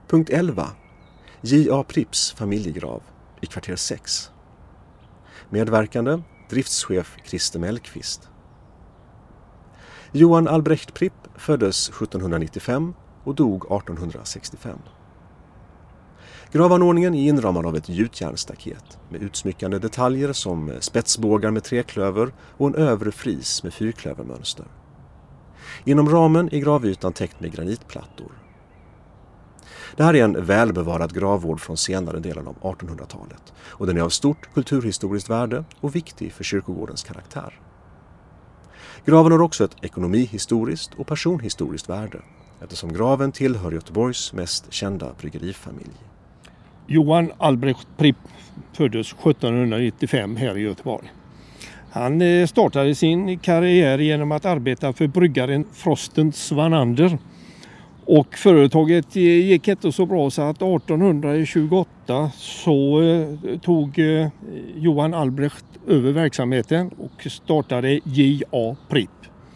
Punkt 11. J.A. Pripps familjegrav i kvarter 6. Medverkande driftschef Christer Mellqvist. Johan Albrecht Pripp föddes 1795 och dog 1865. Gravanordningen är inramad av ett gjutjärnsstaket med utsmyckande detaljer som spetsbågar med treklöver och en övre fris med fyrklövermönster. Inom ramen är gravytan täckt med granitplattor. Det här är en välbevarad gravvård från senare delen av 1800-talet och den är av stort kulturhistoriskt värde och viktig för kyrkogårdens karaktär. Graven har också ett ekonomihistoriskt och personhistoriskt värde eftersom graven tillhör Göteborgs mest kända bryggerifamilj. Johan Albrecht Pripp föddes 1795 här i Göteborg. Han startade sin karriär genom att arbeta för bryggaren Frosten Svanander. Och företaget gick inte så bra så att 1828 så tog Johan Albrecht över verksamheten och startade J.A. Pripp.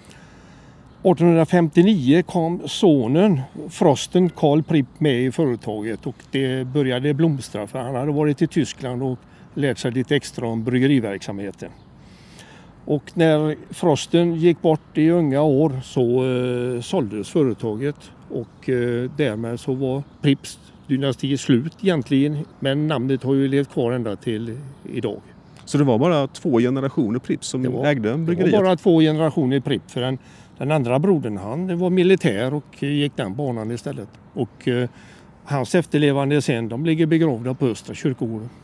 1859 kom sonen Frosten Karl Pripp med i företaget och det började blomstra för han hade varit i Tyskland och lärt sig lite extra om bryggeriverksamheten. Och när Frosten gick bort i unga år så såldes företaget och därmed så var Pripps dynasti slut egentligen, men namnet har ju levt kvar ända till idag. Så det var bara 2 generationer Pripp som ägde bryggeriet? Det var bara 2 generationer Pripp för den andra brodern han var militär och gick den banan istället. Och hans efterlevande sen, de ligger begravda på Östra kyrkogården.